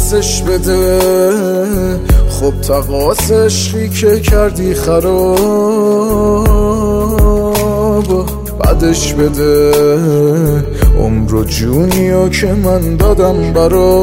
پسش بده. خب تقاص عشقی که کردی خراب بعدش بده. عمر و جونیو که من دادم برا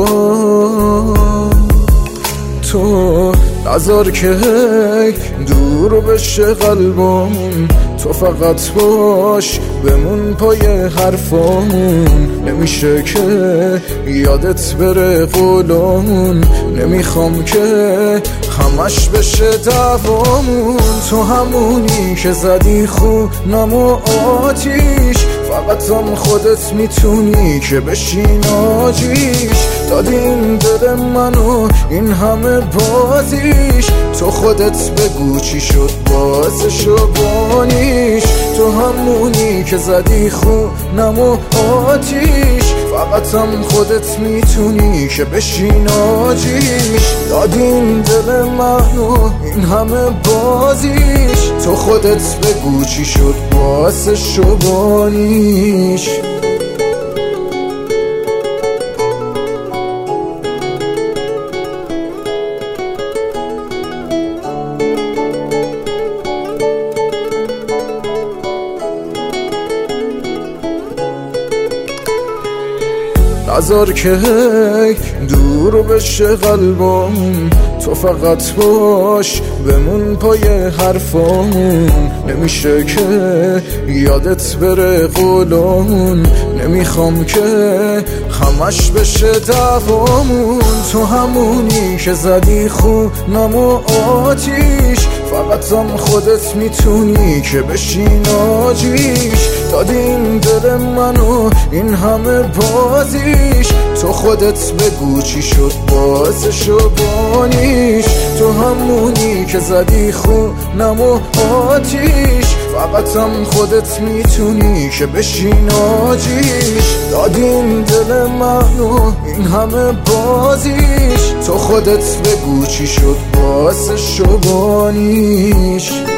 تو، نذار که دور بشه قلبمون. تو فقط باش بمون پای حرفامون. نمیشه که یادت بره قولمون. نمیخوام که همش بشه دعوامون. تو همونی که زدی خونم و آتیش، فقط هم خودت میتونی که بشی ناجیش. دادی این دل منو این همه بازیش. تو خودت بگو چی شد بازشو بانیش. تو همونی که زدی خونم و آتیش، فقط هم خودت میتونی که بشی ناجیش. دادی این دل منو این همه بازیش. تو خودت بگو چی شد بازشو بانیش. نذار که دور بشه قلبمون. تو فقط باش بمون پای حرفامون. نمیشه که یادت بره قولمون. نمیخوام که همش بشه دعوامون. تو همونی که زدی خونم و آتیش، فقط هم خودت میتونی که بشی ناجیش. دادی این دل منو این همه بازیش. تو خودت بگو چی شد بازشو بانیش. تو همونی که زدی خونم و آتیش، فقط هم خودت میتونی که بشی ناجیش. دادی این دل منو این همه بازیش. تو خودت بگو چی شد بازشو بانیش.